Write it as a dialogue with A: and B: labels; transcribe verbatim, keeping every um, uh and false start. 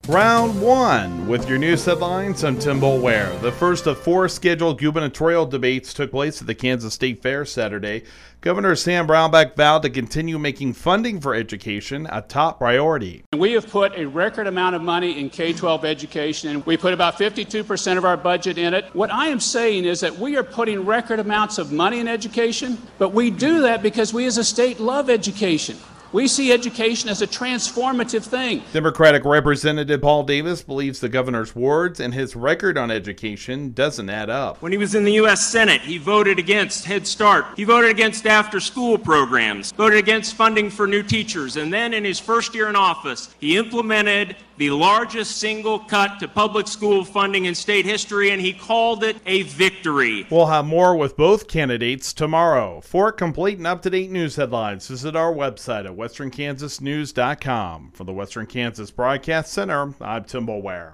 A: Round one. With your news headlines, I'm Tim Boulware. The first of four scheduled gubernatorial debates took place at the Kansas State Fair Saturday. Governor Sam Brownback vowed to continue making funding for education a top priority.
B: We have put a record amount of money in K twelve education, and we put about fifty-two percent of our budget in it. What I am saying is that we are putting record amounts of money in education, but we do that because we as a state love education. We see education as a transformative thing.
A: Democratic Representative Paul Davis believes the governor's words and his record on education doesn't add up.
C: When he was in the U S Senate, he voted against Head Start. He voted against after-school programs, voted against funding for new teachers, and then in his first year in office, he implemented the largest single cut to public school funding in state history, and he called it a victory.
A: We'll have more with both candidates tomorrow. For complete and up-to-date news headlines, visit our website at western kansas news dot com. From the Western Kansas Broadcast Center, I'm Tim Boulware.